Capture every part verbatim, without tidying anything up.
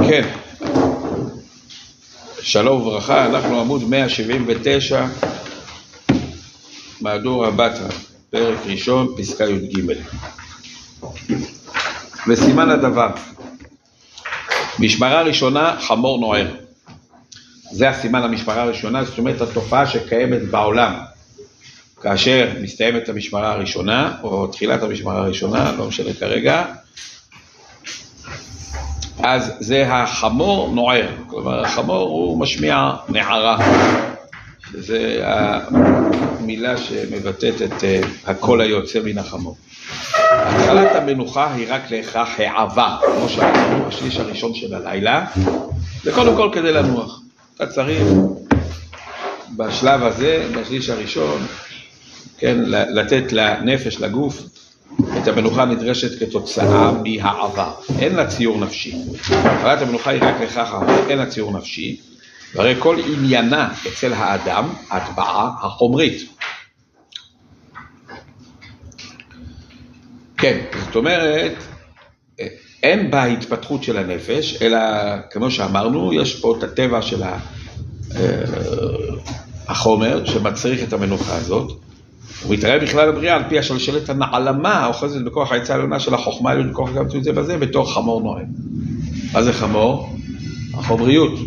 כן, שלום וברכה, אנחנו עמוד מאה שבעים ותשע, מהדור הבטרה, פרק ראשון, פסקה י"ג. וסימן הדבר, משמרה ראשונה, חמור נוער. זה הסימן המשמרה הראשונה, זאת אומרת התופעה שקיימת בעולם. כאשר מסתיימת המשמרה הראשונה, או תחילת המשמרה הראשונה, לא משנה כרגע, אז זה החמור נוער. כלומר, החמור הוא משמיע נערה. זה המילה שמבטאת את הקול היוצא מן החמור. התחלת המנוחה היא רק להכרח העבה, כמו שאמרנו, השליש הראשון של הלילה. זה קודם כל כדי לנוח. אתה צריך בשלב הזה, בשליש הראשון, כן, לתת לנפש, לגוף, את המנוחה נדרשת כתוצאה מהעבר. אין לה ציור נפשי. התחלת המנוחה היא רק לכך, אין לה ציור נפשי. והרי כל עניינה אצל האדם, ההטבעה החומרית. כן, זאת אומרת, אין בה התפתחות של הנפש, אלא כמו שאמרנו, יש פה את הטבע של החומר שמצריך את המנוחה הזאת. הוא מתראה בכלל הבריאה על פי השלשלת הנעלמה, האוחזת בכוח העצה העליונה של החוכמה העליונה, בכוח גם את זה בזה, בתוך חמור נוער. מה זה חמור? החומריות.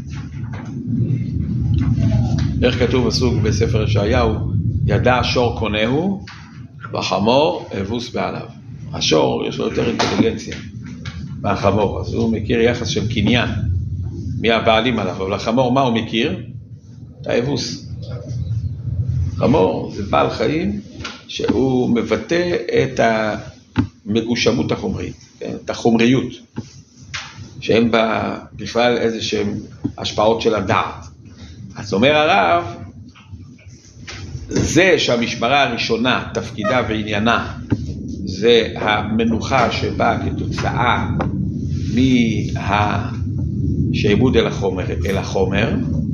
איך כתוב בסוג בספר ישעיהו, ידע שור קונהו, והחמור אבוס בעליו. השור יש לו יותר אינטליגנציה מהחמור, אז הוא מכיר יחס של קניין, מי הבעלים עליו, אבל החמור מה הוא מכיר? את האבוס. חמור זה בעל חיים שהוא מבטא את המגושמות החומרית, כן? את החומריות, שאין בה בכלל איזה שהן השפעות של הדעת. אז אומר הרב, זה שהמשמרה הראשונה, תפקידה ועניינה, זה המנוחה שבאה כתוצאה מהשעבוד אל החומר, אל החומר,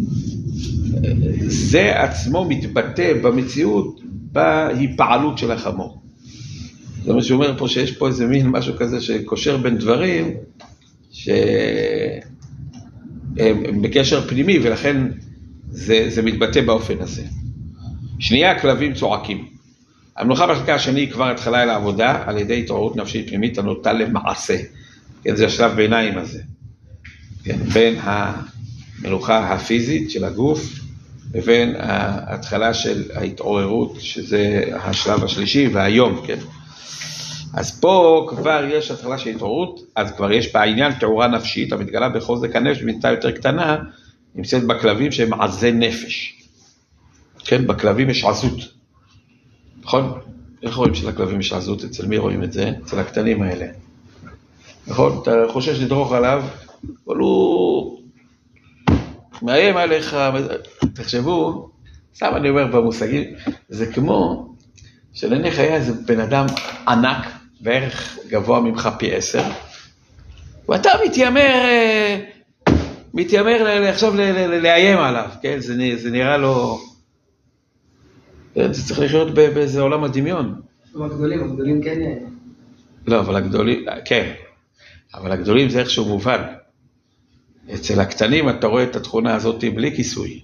זה עצמו מתבטא במציאות בהיפעלות של החמור. זה מה שאומר פה, שיש פה איזה מין משהו כזה שקושר בין דברים שהם בקשר פנימי, ולכן זה, זה מתבטא באופן הזה. שנייה, הכלבים צועקים. המנוחה בחלקה השני כבר התחלה אל העבודה על ידי התעוררות נפשית פנימית הנוטה למעשה. כן, זה השלב ביניים הזה. כן, בין המנוחה הפיזית של הגוף לבין ההתחלה של ההתעוררות, שזה השלב השלישי והיום, כן. אז פה כבר יש התחלה של התעוררות, אז כבר יש בעניין תאורה נפשית המתגלה בחוזק הנפש במינתה יותר קטנה, נמצאת בכלבים שהם עזי נפש. כן, בכלבים יש עזות. נכון? איך רואים שלכלבים יש עזות? אצל מי רואים את זה? אצל הקטנים האלה. נכון? אתה חושש לדרוך עליו, אבל הוא מאיים עליך. תחשבו, סתם אני אומר במושגים, זה כמו שלנך היה איזה בן אדם ענק, בערך גבוה ממך פי עשר, ואתה מתיימר, מתיימר עכשיו לאיים עליו, כן? זה, זה נראה לו, זה צריך לחיות באיזה עולם הדמיון. הגדולים, הגדולים כן. לא, אבל הגדולים, כן, אבל הגדולים זה איכשהו מובן. אצל הקטנים אתה רואה את התכונה הזאת בלי כיסוי.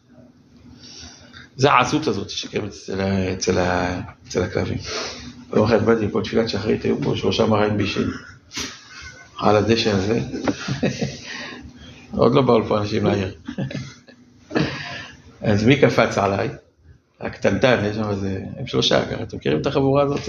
זה העזות הזאת שקיימת אצל, אצל, אצל הכלבים. פעם אחת באתי פה תפילת שחרית, היו פה שלושה מראים בישים. על הדשא הזה. עוד לא באו פה אנשים לעיר. אז מי קפץ עליי? הקטנטן, יש שם איזה, הם שלושה, ככה, אתם מכירים את החבורה הזאת?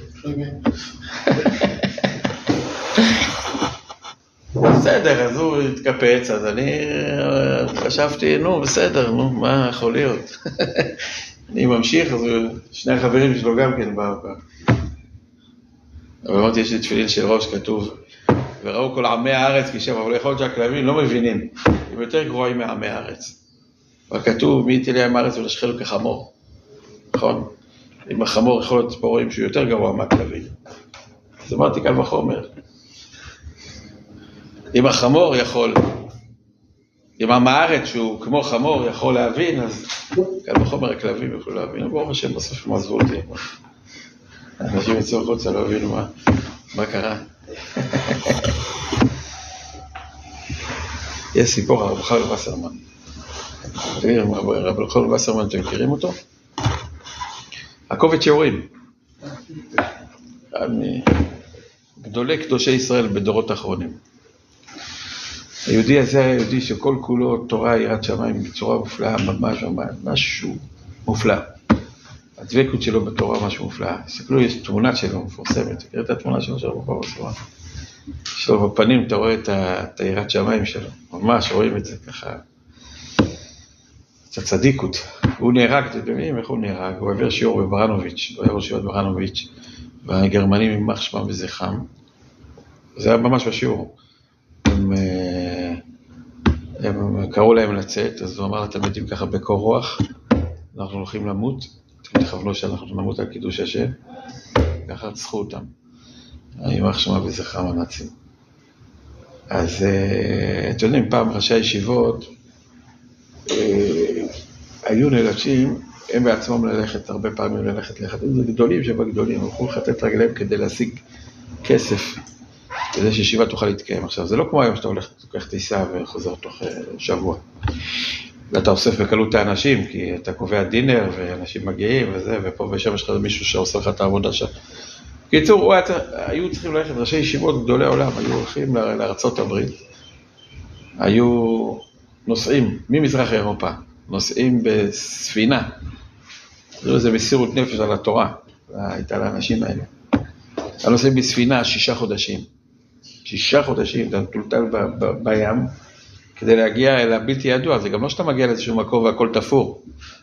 בסדר, אז הוא התקפץ, אז אני חשבתי, נו, בסדר, נו, מה יכול להיות? אני ממשיך, אז שני החברים שלו גם כן באו. אבל אמרתי, יש לי תפילין של ראש, כתוב, וראו כל עמי הארץ כשם, אבל יכול להיות שהכלבים לא מבינים, הם יותר גרועים מעמי הארץ. וכתוב, מי תהיה עם הארץ ולשחלו כחמור. נכון? אם החמור יכול להיות פה רואים שהוא יותר גרוע מהכלבים. אז אמרתי, קל וחומר. אם החמור יכול, אם המארץ שהוא כמו חמור יכול להבין, אז קל וחומר הכלבים יוכלו להבין. ברוך השם, בסוף הם עזבו אותי. אנשים יצאו חוצה, לא הבינו מה, מה קרה. יש סיפור הרב חיים וסרמן. רב חיים וסרמן, אתם מכירים אותו? הקובץ שיעורים. גדולי קדושי ישראל בדורות האחרונים. היהודי הזה היה יהודי שכל כולו תורה יראת שמיים בצורה מופלאה, ממש ממש, משהו מופלא. הדבקות שלו בתורה משהו מופלא. תסתכלו, יש תמונה שלו מפורסמת, תראה את התמונה שלו של רב חיים. יש לו בפנים, אתה רואה את היראת שמיים שלו, ממש רואים את זה ככה. קצת צדיקות. הוא נהרג, אתם יודעים איך הוא נהרג? הוא עבר שיעור בברנוביץ', הוא היה ראש ישיבת ברנוביץ', והגרמנים יימח שמם וזכרם. זה היה ממש בשיעור. הם, הם קראו להם לצאת, אז הוא אמר לתלמידים ככה בקור רוח, אנחנו הולכים למות, אתם תכוונו שאנחנו נמות על קידוש השם, ככה רצחו אותם. יימח שמם וזכרם הנאצים. אז אתם יודעים, פעם ראשי הישיבות, היו נאלצים, הם בעצמם ללכת, הרבה פעמים ללכת ללכת, זה גדולים שבגדולים, הלכו לחטט רגליהם כדי להשיג כסף, כדי שישיבה תוכל להתקיים. עכשיו, זה לא כמו היום שאתה הולך, לוקח טיסה וחוזר תוך שבוע. ואתה אוסף בקלות האנשים, כי אתה קובע דינר, ואנשים מגיעים וזה, ופה ושם יש לך מישהו שעושה לך את העבודה שם. בקיצור, היו צריכים ללכת, ראשי ישיבות גדולי העולם, היו הולכים לארצות הברית, היו נוסעים ממזרח אירופה, נוסעים בספינה, זה מסירות נפש על התורה, הייתה לאנשים האלה. נוסעים בספינה שישה חודשים, שישה חודשים, אתה מטולטל בים, כדי להגיע אל הבלתי ידוע, זה גם לא שאתה מגיע לאיזשהו מקום והכל תפור.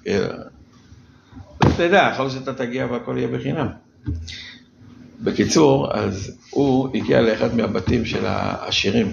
אתה יודע, יכול שאתה תגיע והכל יהיה בחינם. בקיצור, אז הוא הגיע לאחד מהבתים של העשירים,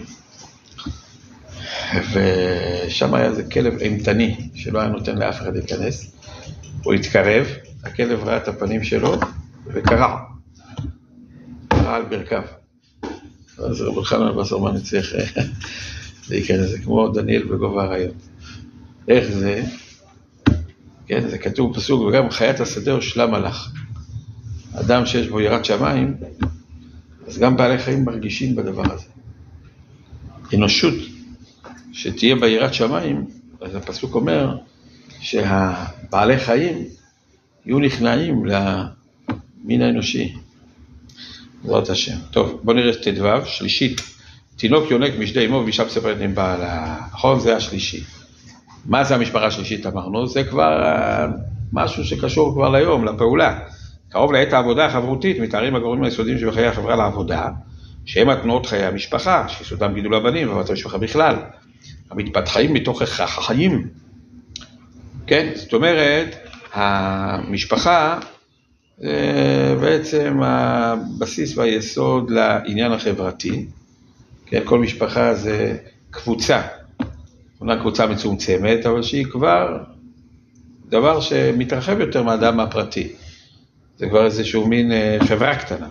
ושם היה איזה כלב אימתני, שלא היה נותן לאף אחד להיכנס. הוא התקרב, הכלב ראה את הפנים שלו, וקרע. קרע על ברכיו. אז רבי חנן וסרמן הצליח להיכנס, זה כמו דניאל בגובה האריות. איך זה? כן, זה כתוב פסוק, וגם חיית השדה הושלם מלאך. אדם שיש בו יראת שמיים, אז גם בעלי חיים מרגישים בדבר הזה. אנושות שתהיה ביראת שמיים, אז הפסוק אומר שהבעלי חיים יהיו נכנעים למין האנושי. זאת השם. טוב, בוא נראה את תדבב, שלישית. תינוק יונק משדה אמו ואישה מספרת עם בעלה. נכון, זה השלישי. מה זה המשפחה השלישית אמרנו? זה כבר משהו שקשור כבר ליום, לפעולה. קרוב לעת העבודה החברותית, מתארים הגורמים היסודיים שבחיי החברה לעבודה, שהם התנועות חיי המשפחה, שיסודם גידול הבנים ועבודת המשפחה בכלל, המתפתחים מתוך החיים. כן, זאת אומרת, המשפחה זה בעצם הבסיס והיסוד לעניין החברתי. כן, כל משפחה זה קבוצה, אומנם קבוצה מצומצמת, אבל שהיא כבר דבר שמתרחב יותר מהאדם הפרטי. זה כבר איזשהו מין חברה קטנה.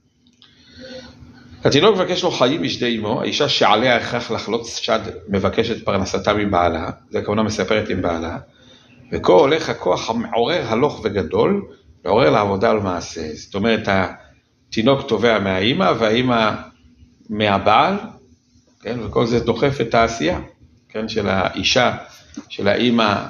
התינוק מבקש לו חיים משדה אמו, האישה שעליה הכרח לחלוץ שד מבקשת פרנסתה מבעלה, זה כמובן מספרת עם בעלה, וכה הולך הכוח המעורר הלוך וגדול, לעורר לעבודה ולמעשה. זאת אומרת, התינוק תובע מהאימא, והאימא מהבעל, כן? וכל זה דוחף את העשייה, כן? של האישה, של האימא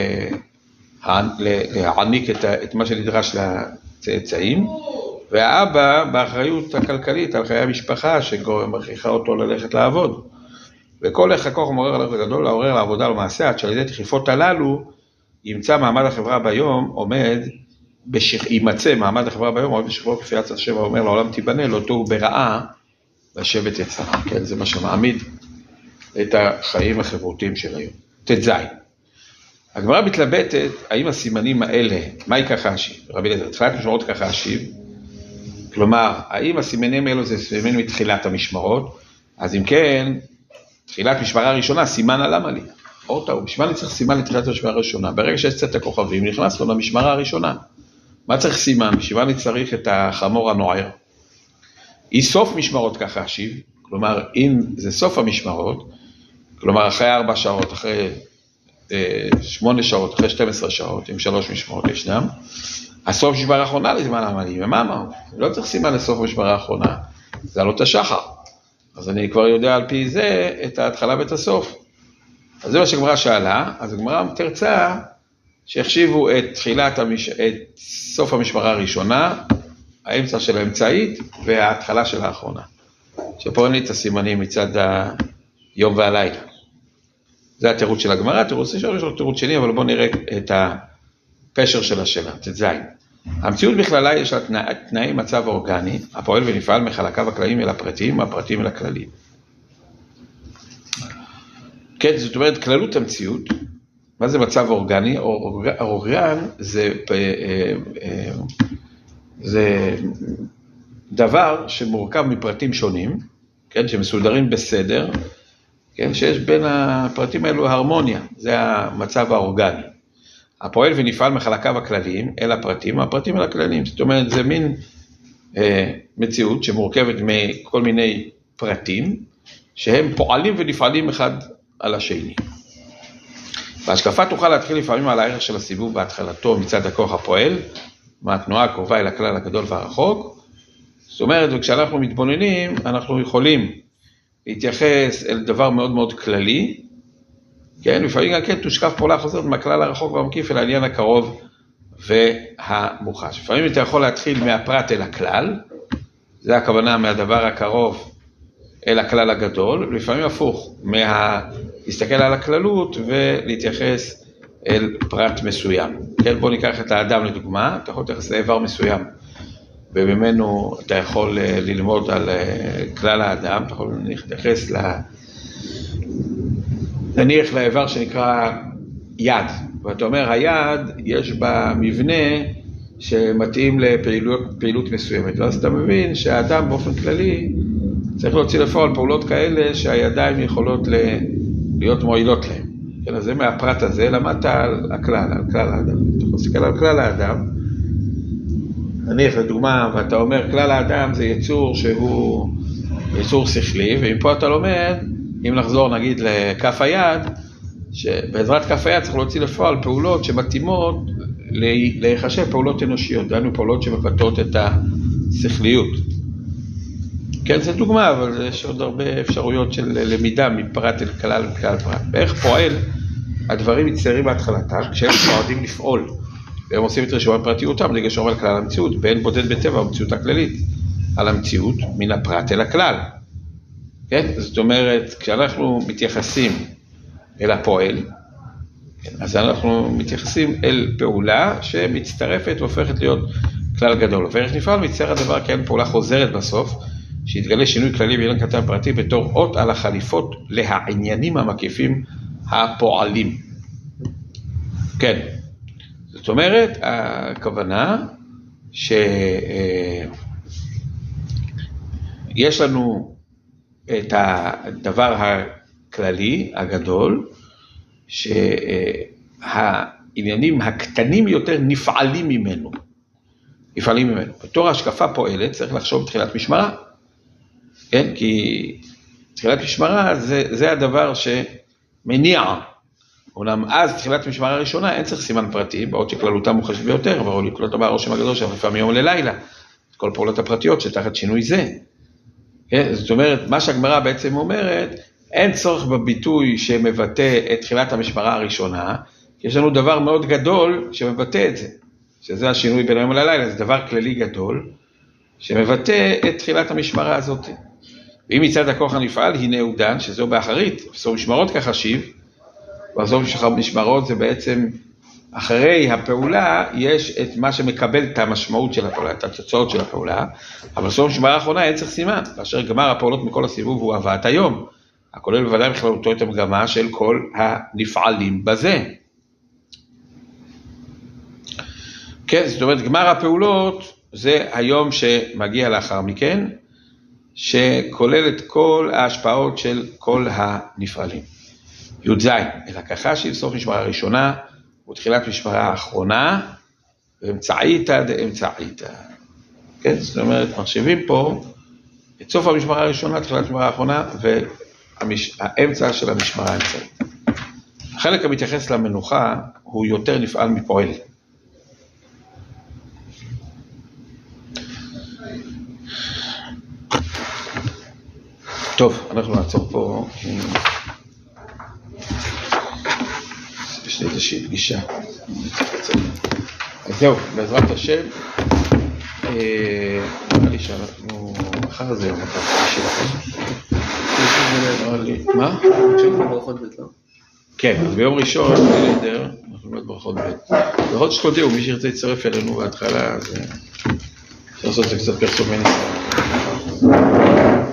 להעניק את, את מה שנדרש לצאצאים, והאבא באחריות הכלכלית על חיי המשפחה שמכריחה אותו ללכת לעבוד. וכל איך הכוח מעורר הלוך וגדול לעורר לעבודה ולמעשה, עד שעל ידי דחיפות הללו ימצא מעמד החברה ביום עומד, בשכ... יימצא מעמד החברה ביום עומד בשכבו כפי עצת השם אומר לעולם תיבנה, לא תוהו ברעה לשבת יצרה. כן, זה מה שמעמיד את החיים החברותיים של היום. תז. הגמרא מתלבטת, האם הסימנים האלה, מה היא ככה השיב? רבי אליעזר, תחילת משמרות ככה השיב, כלומר, האם הסימנים האלו זה סימנים מתחילת המשמרות? אז אם כן, תחילת משמרה הראשונה, סימן על למה לי. או טוב, בשביל מה אני צריך סימן לתחילת המשמרה הראשונה? ברגע שיש צאת הכוכבים, נכנס לו למשמרה הראשונה. מה צריך סימן? בשביל מה אני צריך את החמור הנוער? היא סוף משמרות ככה השיב, כלומר, אם זה סוף המשמרות, כלומר, אחרי ארבע שעות, אחרי אה, שמונה שעות, אחרי שתים עשרה שעות, עם שלוש משמרות ישנם, הסוף משמרה האחרונה לזמן המעלים, ומה אמרנו? לא צריך סימן לסוף משמרה האחרונה, זה עלות השחר. אז אני כבר יודע על פי זה את ההתחלה ואת הסוף. אז זה מה שהגמרא שאלה, אז הגמרא תרצה שהחשיבו את תחילת המש... את סוף המשמרה הראשונה, האמצע של האמצעית וההתחלה של האחרונה. שפה אין לי את הסימנים מצד היום והלילה. זה התירוץ של הגמרא, התירוץ ראשון, יש לו תירוץ שני, אבל בואו נראה את הפשר של השאלה, תזיין. המציאות בכללה יש לה תנא, תנאי מצב אורגני, הפועל ונפעל מחלקיו הכלליים אל הפרטים, הפרטים אל הכלליים. כן, זאת אומרת, כללות המציאות, מה זה מצב אורגני? אורגן זה, זה דבר שמורכב מפרטים שונים, כן, שמסודרים בסדר, כן, שיש בין הפרטים האלו הרמוניה, זה המצב האורגני. הפועל ונפעל מחלקיו הכלליים אל הפרטים, הפרטים אל הכלליים, זאת אומרת, זה מין אה, מציאות שמורכבת מכל מיני פרטים, שהם פועלים ונפעלים אחד על השני. והשקפה תוכל להתחיל לפעמים על הערך של הסיבוב בהתחלתו מצד הכוח הפועל, מהתנועה הקרובה אל הכלל הגדול והרחוק. זאת אומרת, וכשאנחנו מתבוננים, אנחנו יכולים להתייחס אל דבר מאוד מאוד כללי, כן, לפעמים גם כן תושקף פעולה חוזרת מהכלל הרחוק והמקיף אל העניין הקרוב והמוחש. לפעמים אתה יכול להתחיל מהפרט אל הכלל, זה הכוונה מהדבר הקרוב אל הכלל הגדול, ולפעמים הפוך, מה... להסתכל על הכללות ולהתייחס אל פרט מסוים. כן, בוא ניקח את האדם לדוגמה, אתה יכול להתייחס לאיבר מסוים, ובמנו אתה יכול ללמוד על כלל האדם, אתה יכול להתייחס ל... נניח לאיבר שנקרא יד, ואתה אומר, היד יש בה מבנה שמתאים לפעילות מסוימת, ואז אתה מבין שהאדם באופן כללי צריך להוציא לפועל פעולות כאלה שהידיים יכולות להיות מועילות להם. כן, אז זה מהפרט הזה, למדת על הכלל, על כלל האדם. אתה יכול להסתכל על כלל האדם, נניח לדוגמה, ואתה אומר, כלל האדם זה יצור שהוא יצור שכלי, ואם פה אתה לומד, אם נחזור נגיד לכף היד, שבעזרת כף היד צריך להוציא לפועל פעולות שמתאימות להיחשב פעולות אנושיות, דהיינו פעולות שמבטאות את השכליות. כן, זו דוגמה, אבל יש עוד הרבה אפשרויות של למידה מפרט אל כלל וכלל פרט. באיך פועל, הדברים מצטיירים בהתחלתם, כשהם נועדים לפעול, והם עושים את רשימת פרטיותם, לגשום על כלל המציאות, בין בודד בטבע המציאות הכללית, על המציאות מן הפרט אל הכלל. כן, זאת אומרת, כשאנחנו מתייחסים אל הפועל, אז אנחנו מתייחסים אל פעולה שמצטרפת והופכת להיות כלל גדול. ואיך נפעל מצטער הדבר כן פעולה חוזרת בסוף, שהתגלה שינוי כללי באילן קטן פרטי בתור אות על החליפות לעניינים המקיפים הפועלים. כן, זאת אומרת, הכוונה שיש לנו את הדבר הכללי, הגדול, שהעניינים הקטנים יותר נפעלים ממנו. נפעלים ממנו. בתור ההשקפה פועלת צריך לחשוב בתחילת משמרה. כן? כי תחילת משמרה זה, זה הדבר שמניע. אולם אז תחילת משמרה הראשונה אין צריך סימן פרטי, בעוד שכללותה מוחשת ביותר, אבל לקלוט הבא הרושם הגדול שהחליפה מיום ללילה. את כל פעולות הפרטיות שתחת שינוי זה. כן? זאת אומרת, מה שהגמרא בעצם אומרת, אין צורך בביטוי שמבטא את תחילת המשמרה הראשונה, כי יש לנו דבר מאוד גדול שמבטא את זה, שזה השינוי בין היום ללילה, זה דבר כללי גדול, שמבטא את תחילת המשמרה הזאת. ואם מצד הכוח הנפעל, הנה הוא דן, שזהו באחרית, בסוף משמרות ככה שיב, בסוף משמרות זה בעצם, אחרי הפעולה, יש את מה שמקבל את המשמעות של הפעולה, את התוצאות של הפעולה, אבל בסוף משמרה האחרונה אין צריך סימן, באשר גמר הפעולות מכל הסיבוב הוא הבאת היום, הכולל בוודאי בכללותו את המגמה של כל הנפעלים בזה. כן, זאת אומרת, גמר הפעולות זה היום שמגיע לאחר מכן, שכולל את כל ההשפעות של כל הנפעלים. י"ז, אלא ככה שהיא סוף משמרה הראשונה, ותחילת משמרה האחרונה, ואמצעיתא דאמצעיתא. כן, זאת אומרת, מחשבים פה את סוף המשמרה הראשונה, תחילת המשמרה האחרונה, והאמצע של המשמרה האמצעית. החלק המתייחס למנוחה הוא יותר נפעל מפועל. טוב, אנחנו נעצור פה. איזושהי פגישה. אז זהו, בעזרת השם, נראה לי שאנחנו, אחר זה יום אחר פגישה. מה? שוב ברכות בית, לא? כן, אז ביום ראשון, בלידר, אנחנו נלמד ברכות בית. ברכות שתודיעו, מי שירצה להצטרף אלינו בהתחלה, אז אפשר לעשות את זה קצת פרסום מניסה.